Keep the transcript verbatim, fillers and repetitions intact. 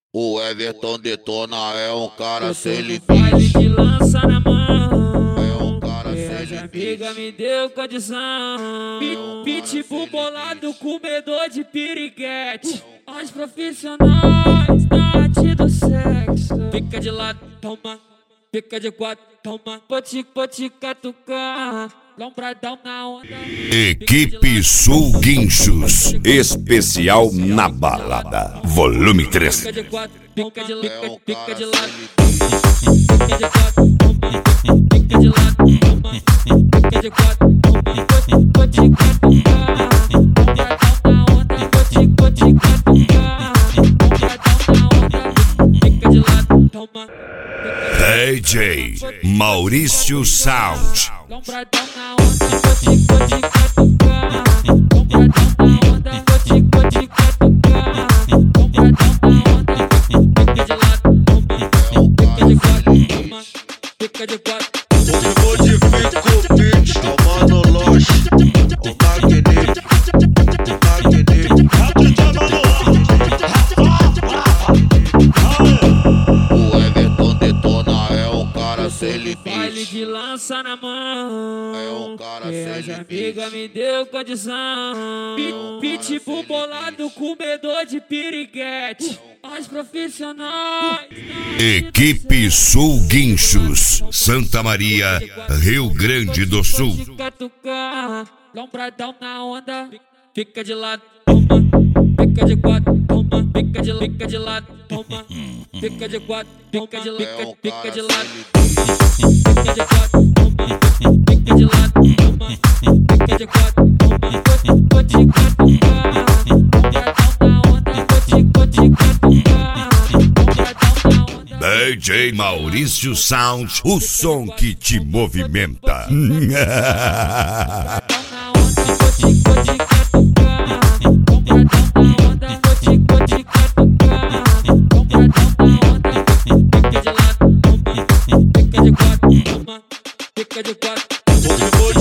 O Everton Detona é um cara sem Baile limite. de lança na mão. É um cara E sem as amigas limite. me deu condição. Pi- Pitbull bolado, comedor de piriguete. As profissionais da arte do sexo. Fica de lado, toma. Fica de quatro, toma. Pode te catucar. Lombradão na onda. Equipe Sul Guinchos, especial na balada, volume três. Fica de quatro, fica de É um lado, fica cara de sem lado. limite. Fica de quatro, toma. Fica de lado, toma. Fica de quatro, toma. Vou te catucar. Lombradão na onda. Vou te, vou te catucar. Lombradão na onda. Fica de lado, toma. D J Maurício Sound. Lombradão na onda, vou te, vou te catucar. Lombradão na onda, vou te, vou te catucar. Lombradão na onda, fica de lado, toma. Fica de quatro, toma. Fica de quatro. O modifica o beat, é o Mano Loche, o Magnífico, o Magnífico. O Everton Detona é um cara sem Baile limite. de lança na mão. É um cara E sem as limite. amigas me deu condição. Pi- um Pitbull bolado, comedor de piriguete. As profissionais. Equipe Sul Guinchos, Santa Maria, Rio Grande do Sul. Pode catucar. Lombradão na onda. Fica de lado, toma. Fica de quatro, toma. Fica de, fica de lado, toma. Fica de quatro, fica de, É fica, um fica cara de sem lado. limite. Fica de quatro, toma. Fica de lado, toma. Fica de quatro, toma. Vou, vou te catucar. Lombradão na onda. Vou te, vou te catucar. Lombradão na onda. D J Maurício Sound, o som que te movimenta. Na onda, vou te, vou te catucar. Lombradão na onda, vou te, vou te catucar. Lombradão na onda, fica de lado, toma. Fica de quatro, toma. Fica de quatro. O